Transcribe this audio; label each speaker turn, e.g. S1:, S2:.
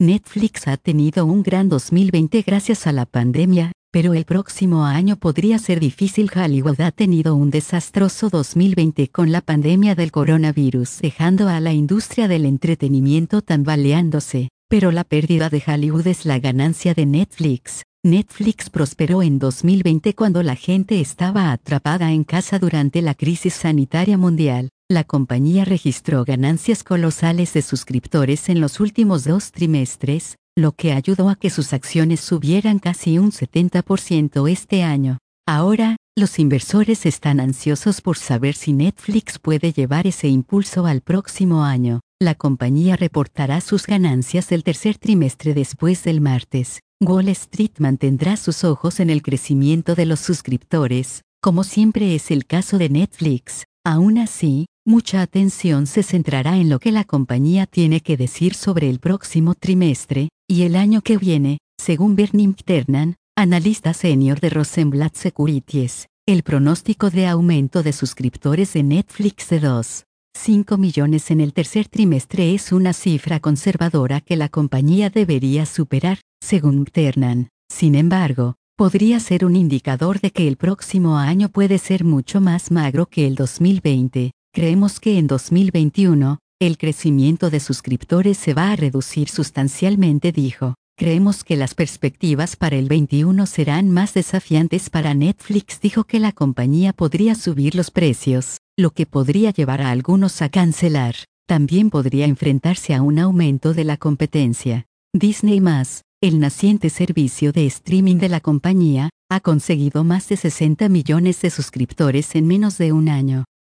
S1: Netflix ha tenido un gran 2020 gracias a la pandemia, pero el próximo año podría ser difícil. Hollywood ha tenido un desastroso 2020 con la pandemia del coronavirus, dejando a la industria del entretenimiento tambaleándose, pero la pérdida de Hollywood es la ganancia de Netflix. Netflix prosperó en 2020 cuando la gente estaba atrapada en casa durante la crisis sanitaria mundial. La compañía registró ganancias colosales de suscriptores en los últimos 2 trimestres, lo que ayudó a que sus acciones subieran casi un 70% este año. Ahora, los inversores están ansiosos por saber si Netflix puede llevar ese impulso al próximo año. La compañía reportará sus ganancias del tercer trimestre después del martes. Wall Street mantendrá sus ojos en el crecimiento de los suscriptores, como siempre es el caso de Netflix. Aún así, mucha atención se centrará en lo que la compañía tiene que decir sobre el próximo trimestre y el año que viene, según Bernie McTernan, analista senior de Rosenblatt Securities. El pronóstico de aumento de suscriptores de Netflix de 2,5 millones en el tercer trimestre es una cifra conservadora que la compañía debería superar, según McTernan. Sin embargo, podría ser un indicador de que el próximo año puede ser mucho más magro que el 2020. Creemos que en 2021, el crecimiento de suscriptores se va a reducir sustancialmente, dijo. Creemos que las perspectivas para el 21 serán más desafiantes para Netflix. Dijo que la compañía podría subir los precios, lo que podría llevar a algunos a cancelar. También podría enfrentarse a un aumento de la competencia. Disney+, el naciente servicio de streaming de la compañía, ha conseguido más de 60 millones de suscriptores en menos de un año.